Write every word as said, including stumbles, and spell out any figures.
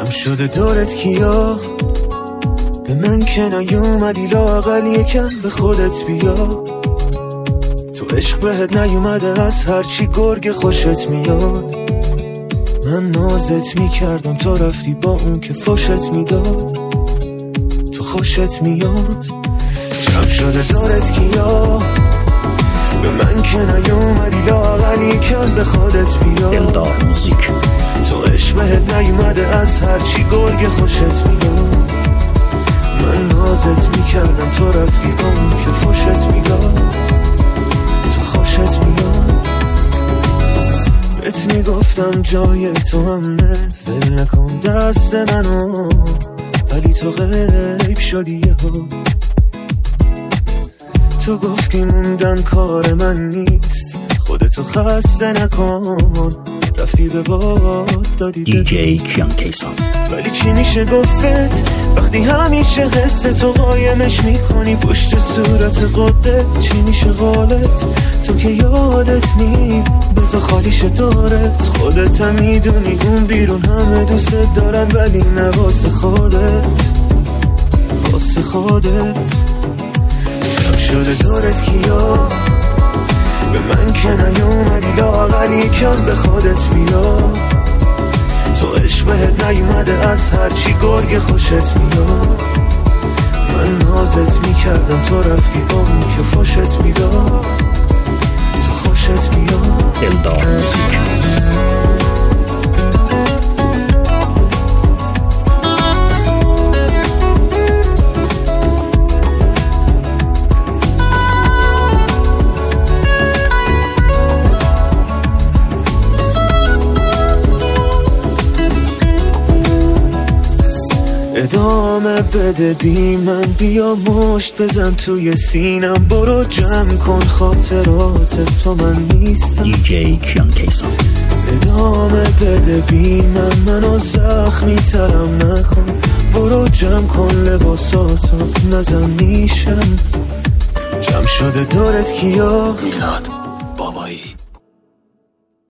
جمع شده دورت کیا، به من که نیومدی لااقل یکم به خودت بیا. تو عشق بهت نیومده از هرچی گرگ خوشت میاد. من نازت میکردم تو رفتی با اون که فوشت میداد. تو خوشت میاد. جمع شده دورت کیا، به من که نیومدی لااقل یکم به خودت بیا. دلدار موزیک. تو عشق بهت نیومده از هرچی گرگ خوشت میاد. من نازت میکردم تو رفتی با اون که فوشت میداد. تو خوشت میاد. بهت میگفتم جای تو هم نه، ول نکن دست منو، ولی تو غیب شدی یهو. تو گفتی موندن کار من نیست، خودتو خسته نکن، رفتی به باد دادی دی جی کیان کیسان. ولی چی میشه گفت وقتی همیشه حس تو قایمش میکنی پشت صورت قدت؟ چی میشه قولت تو که یادت نی؟ بذار خالیش دارت، خودت هم میدونی اون بیرون همه دوست دارن، ولی نه واسه خودت، واسه خودت. جمع شده دورت کیا، به من که نیومدی لااقل یکم به خودت بیا. تو عشق بهت نیومده از هرچی گرگ خوشت میاد. من نازت میکردم تو رفتی با اون که فوشت میداد. تو خوشت میاد. دلدار موزیک. ادامه بده بی من، بیا مشت بزن توی سینم، برو جمع کن خاطرات تو من نیستم. دی جی کیان کیسان. ادامه بده بی من، منو زخمی ترم نکن، برو جمع کن لباساتو نزن میشم. جمع شده دورت کیا، میلاد بابایی.